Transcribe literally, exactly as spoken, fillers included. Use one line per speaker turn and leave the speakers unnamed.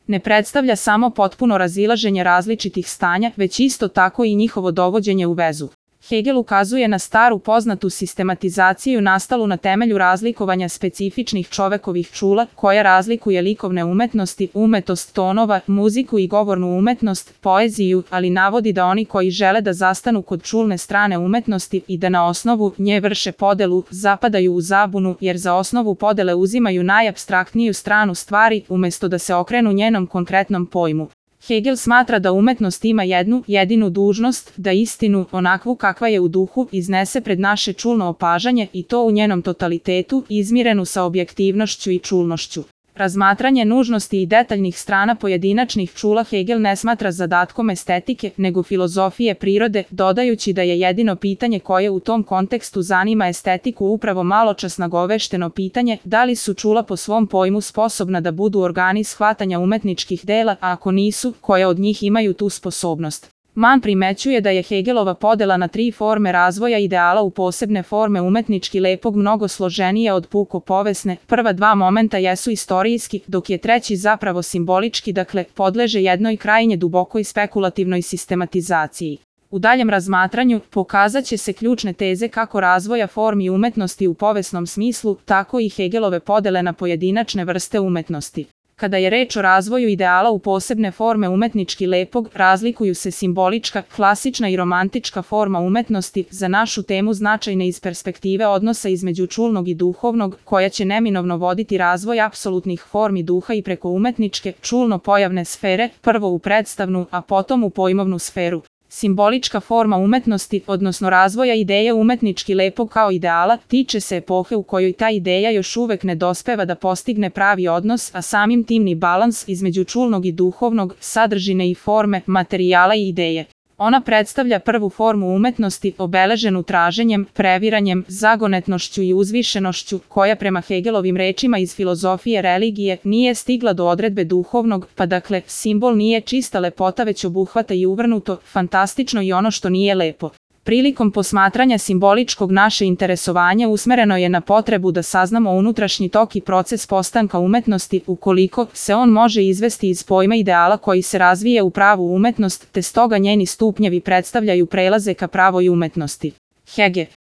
ne predstavlja samo potpuno razilaženje različitih stanja, već isto tako i njihovo dovođenje u vezu. Hegel ukazuje na staru poznatu sistematizaciju nastalu na temelju razlikovanja specifičnih čovekovih čula, koja razlikuje likovne umetnosti, umetost tonova, muziku i govornu umetnost, poeziju, ali navodi da oni koji žele da zastanu kod čulne strane umetnosti i da na osnovu nje vrše podelu, zapadaju u zabunu, jer za osnovu podele uzimaju najapstraktniju stranu stvari, umesto da se okrenu njenom konkretnom pojmu. Hegel smatra da umetnost ima jednu, jedinu dužnost, da istinu, onakvu kakva je u duhu, iznese pred naše čulno opažanje i to u njenom totalitetu, izmirenu sa objektivnošću i čulnošću. Razmatranje nužnosti i detaljnih strana pojedinačnih čula Hegel ne smatra zadatkom estetike, nego filozofije prirode, dodajući da je jedino pitanje koje u tom kontekstu zanima estetiku upravo maločas nagovešteno pitanje da li su čula po svom pojmu sposobna da budu organi shvatanja umetničkih dela, a ako nisu, koje od njih imaju tu sposobnost. Mann primećuje da je Hegelova podela na tri forme razvoja ideala u posebne forme umetnički lepog mnogo složenije od puko povesne. Prva dva momenta jesu istorijski, dok je treći zapravo simbolički, dakle, podleže jednoj krajnje dubokoj spekulativnoj sistematizaciji. U daljem razmatranju pokazat će se ključne teze kako razvoja formi umetnosti u povesnom smislu, tako i Hegelove podele na pojedinačne vrste umetnosti. Kada je reč o razvoju ideala u posebne forme umetnički lepog, razlikuju se simbolička, klasična i romantička forma umetnosti, za našu temu značajne iz perspektive odnosa između čulnog i duhovnog, koja će neminovno voditi razvoj apsolutnih formi duha i preko umetničke, čulno-pojavne sfere, prvo u predstavnu, a potom u pojmovnu sferu. Simbolička forma umetnosti, odnosno razvoja ideje umetnički lepog kao ideala, tiče se epohe u kojoj ta ideja još uvek ne dospeva da postigne pravi odnos, a samim tim ni balans između čulnog i duhovnog, sadržine i forme, materijala i ideje. Ona predstavlja prvu formu umetnosti, obeleženu traženjem, previranjem, zagonetnošću i uzvišenošću, koja prema Hegelovim rečima iz filozofije religije nije stigla do odredbe duhovnog, pa dakle, simbol nije čista lepota već obuhvata i uvrnuto, fantastično i ono što nije lepo. Prilikom posmatranja simboličkog naše interesovanje usmereno je na potrebu da saznamo unutrašnji tok i proces postanka umetnosti, ukoliko se on može izvesti iz pojma ideala koji se razvije u pravu umetnost, te stoga njeni stupnjevi predstavljaju prelaze ka pravoj umetnosti. Hegel